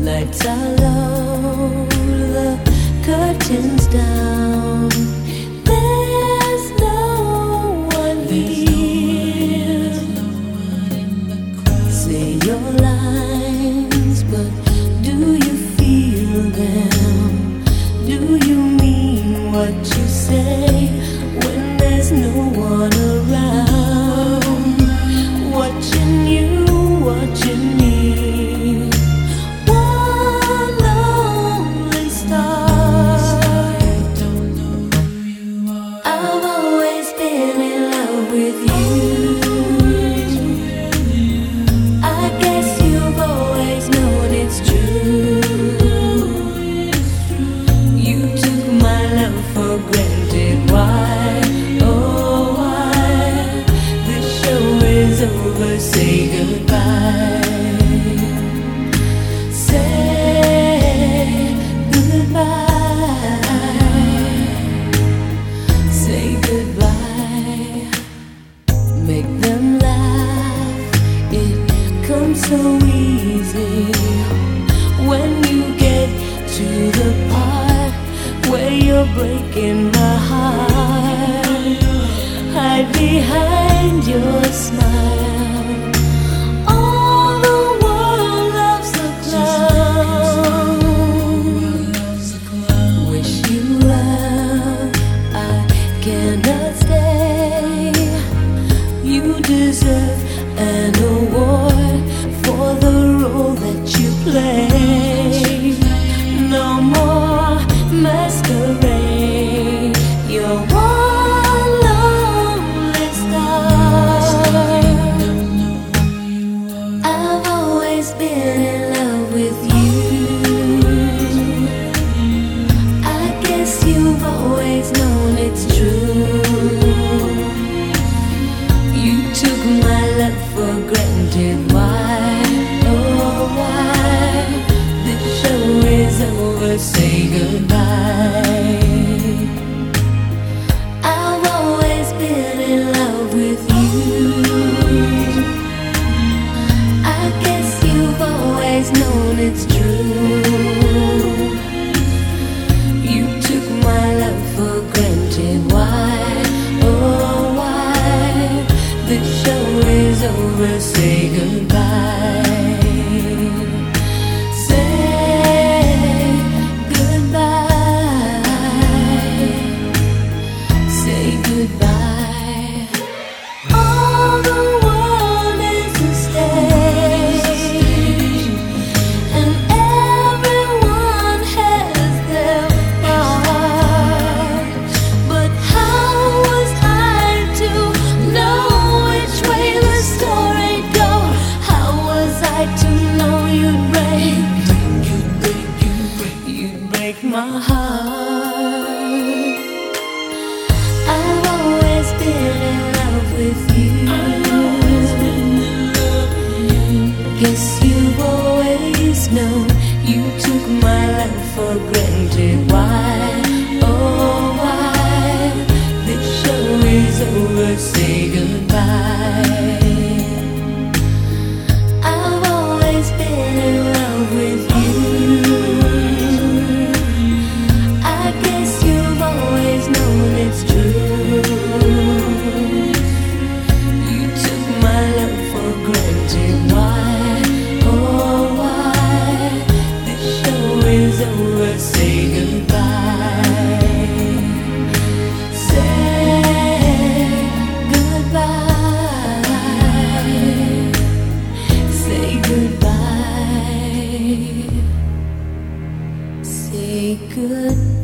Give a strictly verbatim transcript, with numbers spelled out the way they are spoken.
Lights are low, the curtains down. There's no one here. Say your lines, but do you feel them? Do you mean what you say when there's no one around? Watching you, watching me. One lonely star. I've always been in love with you. I guess you've always known it's true. You took my love for granted. Why? Oh, why? The show is over. Say goodbye. Say goodbye. Say goodbye. Make them laugh. It comes so easy when you get to the part where you're breaking my heart. Hide behind your smile. All the world loves a clown. Wish you well, I cannot stay. You deserve an award for the role that you play. No more masquerade. You're one lonely star. I've always been in love with you. I guess you've always known it's true. You took my love for granted. Why? Oh, why? The show is over. Say goodbye. I've always been in love with you. I guess you've always known it's true. You took my love for granted. Why? Oh, why? The show is over. Say goodbye. Say goodbye. Say goodbye. All the world is a stage, and everyone has their part. But how was I to know which way the story'd go? How was I to know you'd break? You'd break, you'd break, you'd break my heart. I've always been in love with you. Guess you've always known. You took my love for granted. Why? Oh, why? The show is over. Say goodbye. I've always been in love with you. I guess you've always known it's true. You took my love for granted. Why? Oh, why? The show is over. Say goodbye. Say goodbye. Say goodbye. Say goodbye.